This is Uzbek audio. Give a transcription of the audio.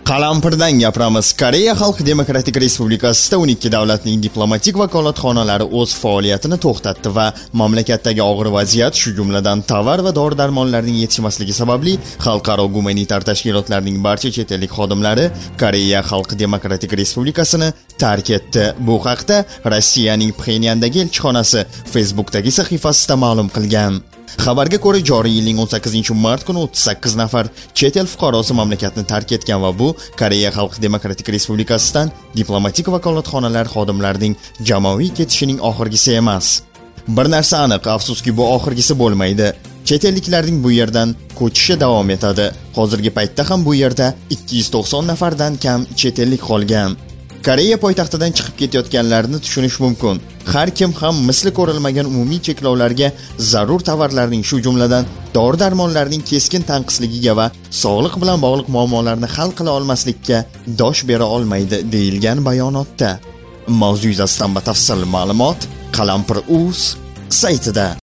Qalampirdan gapiramiz. Koreya Xalq Demokratik Respublikasida 12 davlatning diplomatik vakolatxonalari o'z faoliyatini to'xtatdi va mamlakatdagi og'ir vaziyat, shu jumladan tovar va dori-darmonlarning yetishmasligi sababli xalqaro gumanitar tashkilotlarning barcha chet ellik xodimlari Koreya Xalq Demokratik Respublikasini tark etdi. Bu haqda Rossiyaning Pxenyandagi elchixonasi Facebook'dagi sahifasida ma'lum qilgan. Xabarga ko'ra, joriy yilning 18-mart kuni 38 nafar chet el fuqarosi mamlakatni tark etgan va bu Koreya Xalq Demokratik Respublikasidan diplomatik vakolatxonalar xodimlarining jamoaviy ketishining oxirgisi emas. Bir narsa aniq, afsuski bu oxirgisi bo'lmaydi. Chet elliklarning bu yerdan ko'chishi davom etadi. Hozirgi paytda ham bu yerda 290 nafardan kam chet ellik qolgan. Koreya poytaxtidan chiqib ketayotganlarni tushunish mumkin. Har kim ham misli ko'rilmagan umumiy cheklovlarga, zarur tovarlarning, shu jumladan dori-darmonlarning keskin tanqisligiga va sog'liq bilan bog'liq muammolarni hal qila olmaslikka dosh bera olmaydi, deyilgan bayonotda. Mavzu yuzasidan batafsil ma'lumot Qalampir.uz saytida.